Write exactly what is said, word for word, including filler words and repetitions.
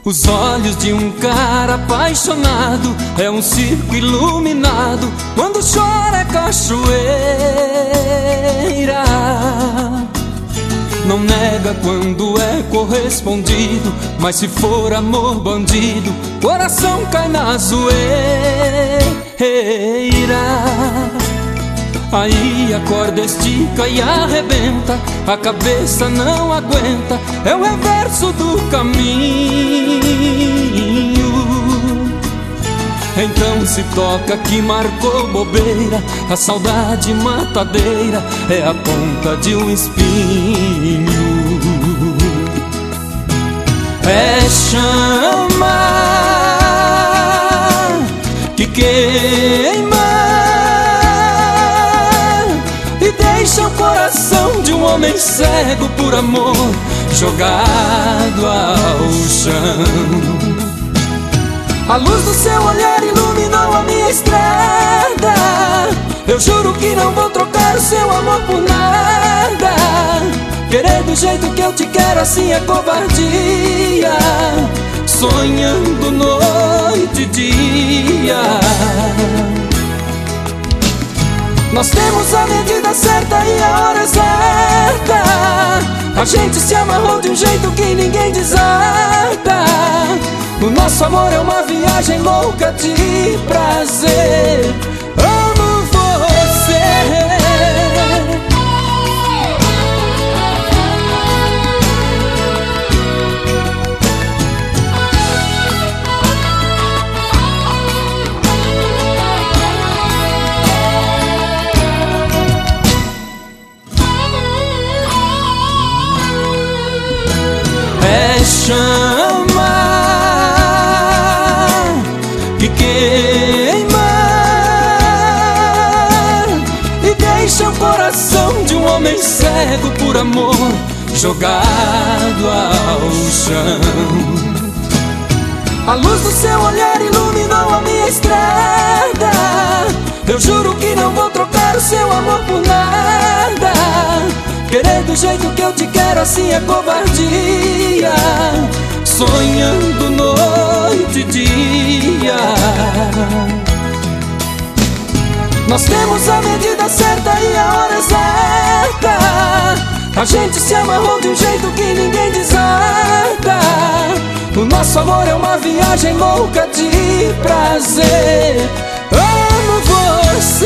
Os olhos de um cara apaixonado é um circo iluminado. Quando chora é cachoeira. Não nega quando é correspondido, mas se for amor bandido, coração cai na zoeira. Aí a corda estica e arrebenta, a cabeça não aguenta, é o reverso do caminho. Então se toca que marcou bobeira, a saudade matadeira é a ponta de um espinho. É chama que queima e deixa o coração de um homem cego por amor jogado ao chão. A luz do seu olhar iluminou a minha estrada. Eu juro que não vou trocar o seu amor por nada. Querer do jeito que eu te quero assim é covardia, sonhando noite e dia. Nós temos a medida certa e a hora certa. A gente se amarrou de um jeito que ninguém desata. O nosso amor é uma viagem louca de prazer. Amo você. É chama que queima e deixa o coração de um homem cego por amor jogado ao chão. A luz do seu olhar iluminou a minha estrada. Eu juro que não vou trocar o seu amor por nada. Querer do jeito que eu te quero assim é covardia, sonhando noite e dia. Nós temos a medida certa e a hora certa. A gente se amarrou de um jeito que ninguém desata. O nosso amor é uma viagem louca de prazer. Amo você.